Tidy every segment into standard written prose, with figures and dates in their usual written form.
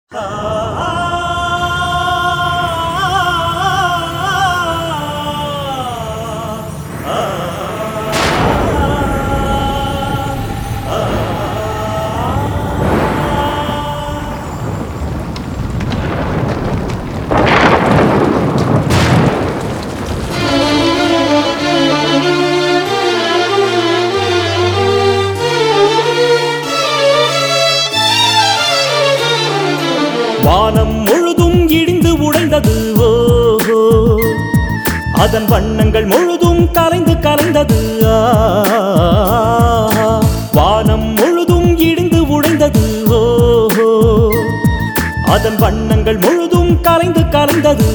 வானம் முழுதும் இடிந்து உடைந்தது ஓஹோ, அதன் வண்ணங்கள் முழுதும் கலைந்து கலைந்தது. வானம் முழுதும் இடிந்து உடைந்தது ஓஹோ, அதன் வண்ணங்கள் முழுதும் கலைந்து கலைந்தது.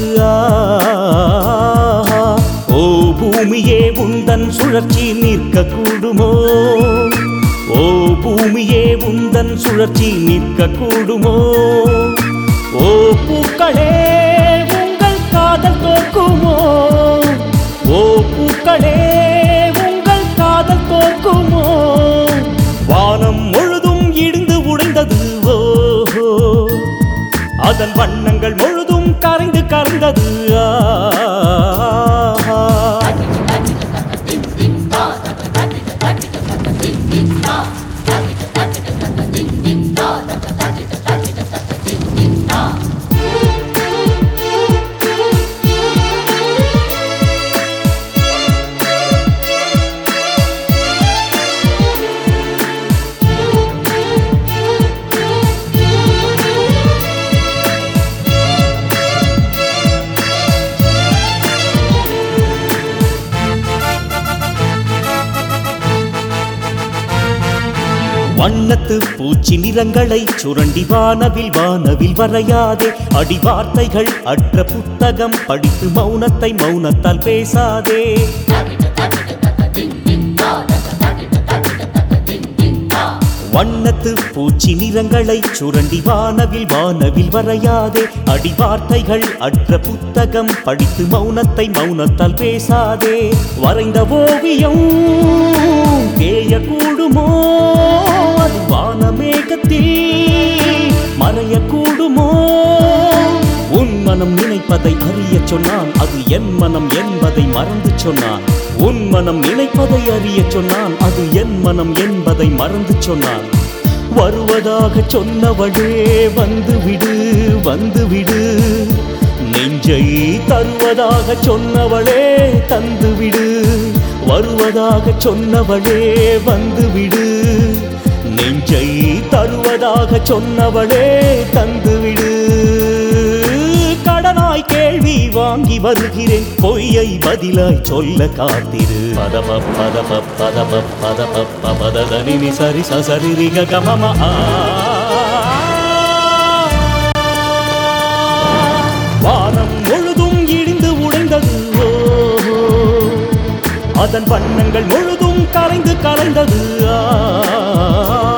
ஓ பூமியே உந்தன் சுழற்சி நிற்க கூடுமோ, ஓ பூமியே உந்தன் சுழற்சி நிற்க கூடுமோ, ஓ பூக்களே உங்கள் காதல் தோற்குமோ, ஓ பூக்களே உங்கள் காதல் தோற்குமோ. வானம் முழுதும் இடிந்து உடைந்தது ஓஹோ, அதன் வண்ணங்கள் முழுதும் கரைந்து கரைந்தது. வண்ணத்து பூச்சி நிறங்களை சுரண்டி வானவில் வானவில் வரையாதே, அடி வார்த்தைகள் அற்ற புத்தகம் படித்து மௌனத்தை மௌனத்தால் பேசாதே. வண்ணத்து பூச்சி நிறங்களை சுரண்டி வானவில் வானவில் வரையாதே, அடி வார்த்தைகள் அற்ற புத்தகம் படித்து மௌனத்தை மௌனத்தால் பேசாதே. வரைந்த ஓவியம் தேயக்கூடுமோ, அது வானமேகத்தில் மறையக்கூடுமோ. உன் மனம் நினைப்பதை அறிய சொன்னான், அது என் மனம் என்பதை மறந்து சொன்னான். உன் மனம் நினைப்பதை அறிய சொன்னான், அது என் மனம் என்பதை மறந்து சொன்னான். வருவதாக சொன்னவளே வந்துவிடு வந்துவிடு, நெஞ்சை தருவதாக சொன்னவளே தந்துவிடு. வருவதாக சொன்னவளே வந்துவிடு, நெஞ்சை தருவதாக சொன்னவளே தந்துவிடு. கடனாய் கேள்வி வாங்கி வருகிறேன், பொய்யை பதிலாய் சொல்ல காத்திரு. பதப பதப பதப பதப பததனி சரி சரி கமம. வானம் முழுதும் இடிந்து உடைந்தது ஓஹோ, அதன் வண்ணங்கள் முழுதும் கரைந்து கலைந்தது.